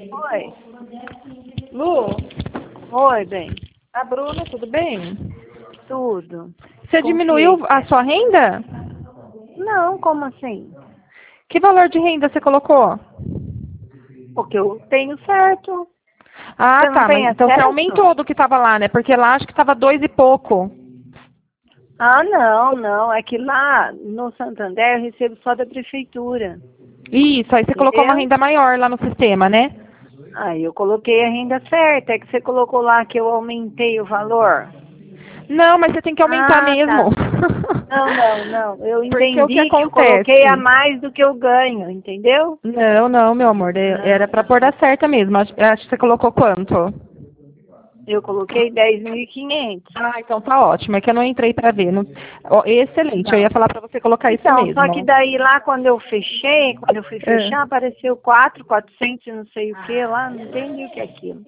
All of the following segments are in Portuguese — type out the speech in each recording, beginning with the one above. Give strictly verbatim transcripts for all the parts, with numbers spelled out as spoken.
Oi. Lu, Oi, bem. a Bruna, tudo bem? Tudo. Você Com diminuiu que? a sua renda? Não, como assim? Que valor de renda você colocou? Porque eu tenho certo. Ah, Você não tá, mas tem então você acesso? aumentou do que estava lá, né? Porque lá acho que estava dois e pouco. Ah, não, não. É que lá no Santander eu recebo só da prefeitura. Isso, aí você colocou uma Entendeu? renda maior lá no sistema, né? Aí eu coloquei a renda certa. É que você colocou lá que eu aumentei o valor. Não, mas você tem que aumentar Ah, mesmo. tá. Não, não, não. Eu Porque o que entendi que eu coloquei a acontece? mais do que eu ganho, entendeu? Não, não, meu amor, é- era pra pôr Ah, da certa mesmo. Acho, acho que você colocou quanto? eu coloquei dez mil e quinhentos. Ah, então tá ótimo. É que eu não entrei pra ver. Não- Ó, excelente. Eu ia Não. falar pra você colocar isso Então, só que mesmo. daí lá quando eu fechei, quando eu fui É. fechar, apareceu quatro, quatrocentos e não sei o que lá, não entendi o que é aquilo.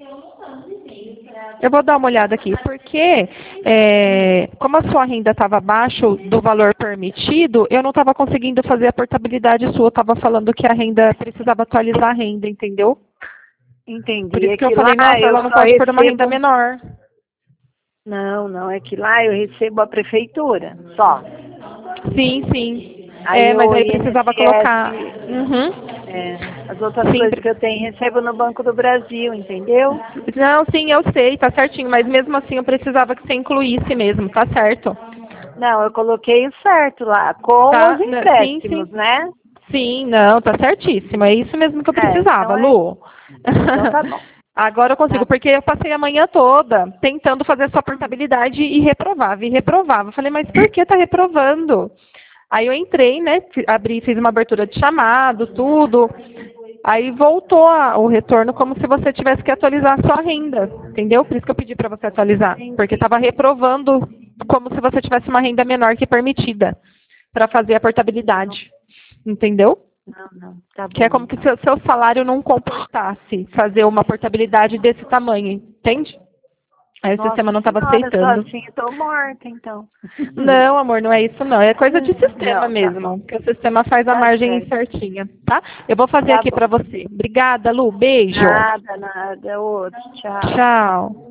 Eu vou dar uma olhada aqui, porque é, como a sua renda estava abaixo do valor permitido, eu não estava conseguindo fazer a portabilidade sua. Eu estava falando que a renda precisava atualizar a renda, entendeu? Por Entendi. isso É que eu que lá falei, nossa, eu ela não só pode pôr uma renda recebo. menor. Não, não, é que lá eu recebo a prefeitura, só. Sim, sim. Aí É, mas o aí precisava colocar. I N S, Uhum. é, as outras Sim, coisas pre- que eu tenho, recebo no Banco do Brasil, entendeu? não, sim, eu sei, tá certinho, mas mesmo assim eu precisava que você incluísse mesmo, tá certo. Não, eu coloquei o certo lá, com os Tá? Né, sim, empréstimos, sim. né? Sim, não, tá certíssimo. É isso mesmo que eu É, precisava, então é. Lu. Então tá bom. Agora eu Tá. consigo, porque eu passei a manhã toda tentando fazer a sua portabilidade e reprovava, e reprovava. Eu falei, mas por que tá reprovando? Aí eu entrei, né? fi- Abri, fiz uma abertura de chamado, tudo. Aí voltou a- o retorno como se você tivesse que atualizar a sua renda, entendeu? Por isso que eu pedi para você atualizar, porque Entendi. estava reprovando como se você tivesse uma renda menor que permitida para fazer a portabilidade, entendeu? Não, não. Tá Que é bom, como que então. seu, seu salário não comportasse fazer uma portabilidade desse tamanho, entende? Aí o Nossa sistema não estava senhora, só aceitando. assim, eu tô morta, então. Não, amor, não é isso não. É coisa de sistema Não, tá bom. mesmo, que o sistema faz a Tá margem certo. certinha, tá? Eu vou fazer Tá aqui para bom. você. Obrigada, Lu. Beijo. Nada, nada. Outro. Tchau. Tchau.